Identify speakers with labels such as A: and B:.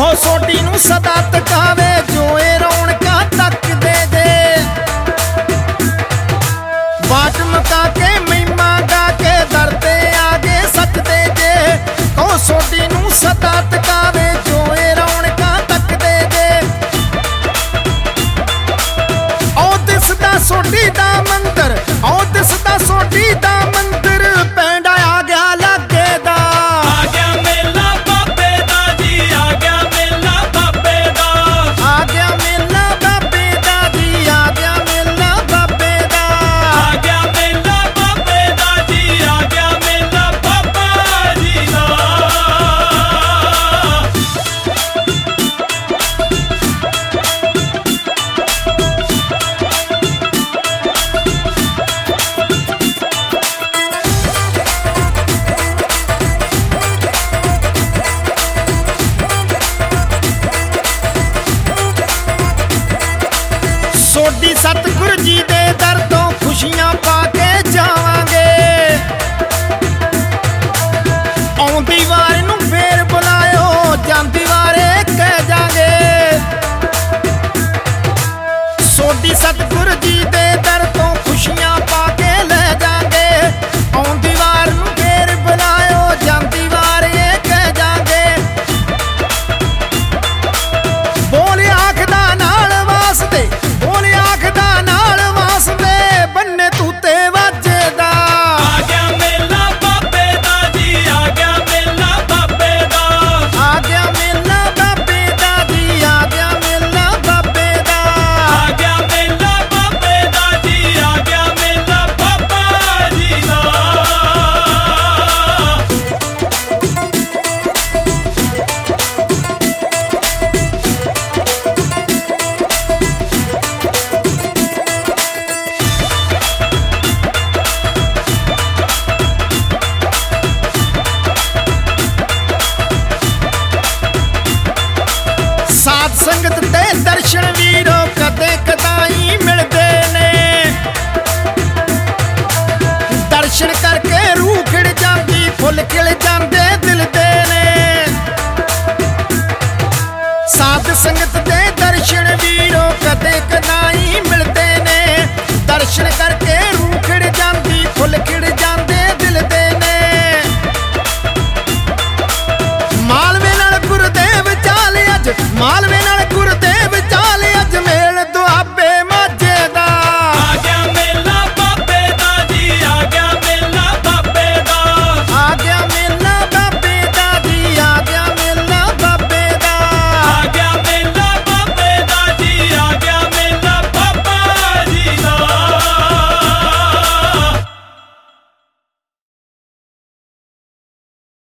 A: ਸੋਢੀ ਨੂੰ ਸਦਾ ਤਕਾਵੇ ਜੋ ਇਹ ਰੌਣਕਾਂ ਤੱਕਦੇ ਜੇ ਬਾਟ ਮਕਾ ਕੇ ਮਹਿਮਾ ਗਾ ਕੇ ਦਰ ਤੇ ਆਗੇ ਸੱਚਦੇ ਜੇ ਕਹੋ ਸੋਢੀ ਨੂੰ ਸਦਾ ਤਕਾਵੇ ਜੋ ਇਹ ਰੌਣਕਾਂ ਤੱਕਦੇ ਜੇ ਉਹ ਦਿਸਦਾ ਸੋਢੀ ਦਾ ਮੰਦਰ ਉਹ ਦਿਸਦਾ ਸੋਢੀ ਦਾ ਮੰਦਰ ਪੈਂਡਾ ਆ ਗਿਆ ਲਾਗੇ ਦਾ
B: ਆ ਗਿਆ ਮੇਲਾ ਬਾਬੇ ਦਾ ਜੀ ਆ ਗਿਆ ਮੇਲਾ ਬਾਬੇ ਦਾ
A: ਆ ਗਿਆ ਮੇਲਾ ਬਾਬੇ ਦਾ ਜੀ ਆ ਗਿਆ ਮੇਲਾ ਬਾਬੇ ਦਾ
B: ਆ ਗਿਆ ਮੇਲਾ ਬਾਬੇ ਦਾ ਜੀ ਆ ਗਿਆ ਮੇਲਾ ਬਾਬਾ ਜੀ ਦਾ
A: ਸੋਢੀ ਸਤਿਗੁਰ ਜੀ ਦੇ ਦਰ ਤੋਂ ਖੁਸ਼ੀਆਂ ਪਾ ਕੇ ਜਾਵਾਂਗੇ ਆਉਂਦੀ ਵਾਰ ਨੂੰ ਫੇਰ ਬੁਲਾਇਓ ਜਾਂਦੀ ਵਾਰੇ ਕਹਿ ਜਾਗੇ ਸੋਢੀ ਸਤਿਗੁਰ ਜੀ ਦੇ ਦਰ ਤੋਂ ਖੁਸ਼ੀਆਂ ਪਾ ਕੇ ਲੈ ਜਾਗੇ ਆਉਂਦੀ ਵਾਰ ਨੂੰ ਫੇਰ ਬੁਲਾਇਓ ਜਾਂਦੀ ਵਾਰੇ ਕਹਿ ਜਾਗੇ ਬੋਲ ਆਖਦਾ ਨਾਲ ਵਾਸਤੇ ਬੋਲ ਆਖਦਾ ਨਾਲ ਵਾਸਤੇ ਬੰਨੇ ਤੂਤੇ ਵਾਜਦਾ
B: ਆ ਗਿਆ ਮੇਲਾ ਬਾਬੇ ਦਾ ਜੀ ਆ ਗਿਆ ਮੇਲਾ ਬਾਬੇ ਦਾ
A: ਆ ਗਿਆ ਮੇਲਾ ਬਾਬੇ ਦਾ ਜੀ ਆ ਗਿਆ ਮੇਲਾ ਬਾਬੇ ਦਾ
B: ਆ ਗਿਆ ਮੇਲਾ ਬਾਬੇ ਦਾ ਜੀ ਆ ਗਿਆ ਮੇਲਾ ਬਾਬਾ ਜੀ ਦਾ
A: ਸਾਧ ਸੰਗਤ ਦੇ ਦਰਸ਼ਨ ਵੀਰ